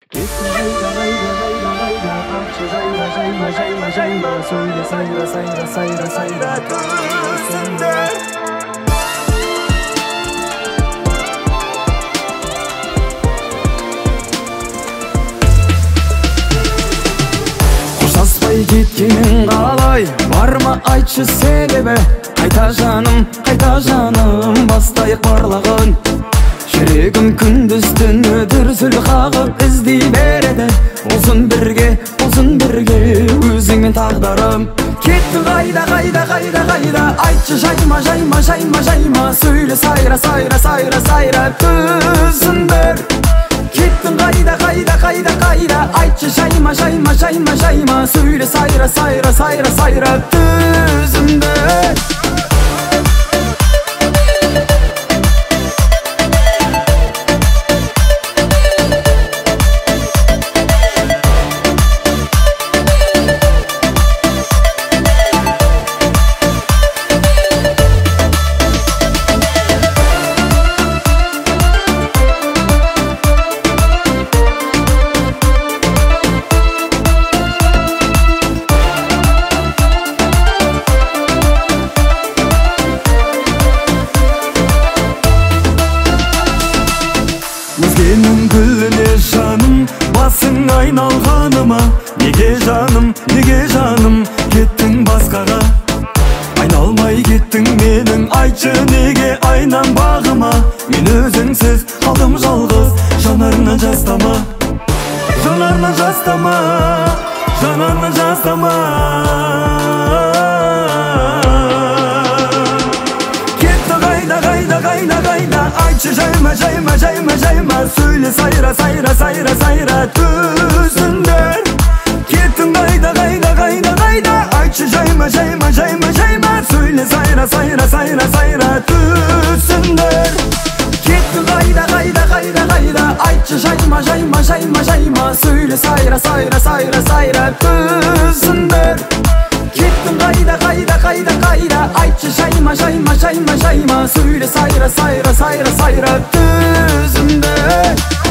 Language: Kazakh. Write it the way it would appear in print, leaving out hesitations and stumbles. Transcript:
Söyle sayra sayra sayra sayra gözünde. Қоштаспай кеткенің қалай, бар ма айтшы себебі? Қайта жаным, бастайық барлығын. Жүрегім күндіз түні дүрсіл қағып іздей береді. Болсын бірге өзіңмен тағдырым. Кеттің қайда, айтшы жайма. Сөйле сайра түсіндір. Кеттің қайда, айтшы жайма. Сөйле сайра түсіндір. Өзгенің гүліне жаным, басың айналғаныма. Неге жаным, кеттің басқаға. Айналмай кеттің менің, айтшы неге айнам бағыма. Мен өзіңсіз қалдым жалғыз, жанарыңнан жастама. Айтшы жайма, сөйле сайра түсіндір. Кеттің қайда, айтшы жайма. Сөйле сайра түсіндір. Кеттің қайда, айтшы жайма. Сөйле сайра түсіндір. Kеттің қайда, айтшы жайма. Söyle sayra түсіндір.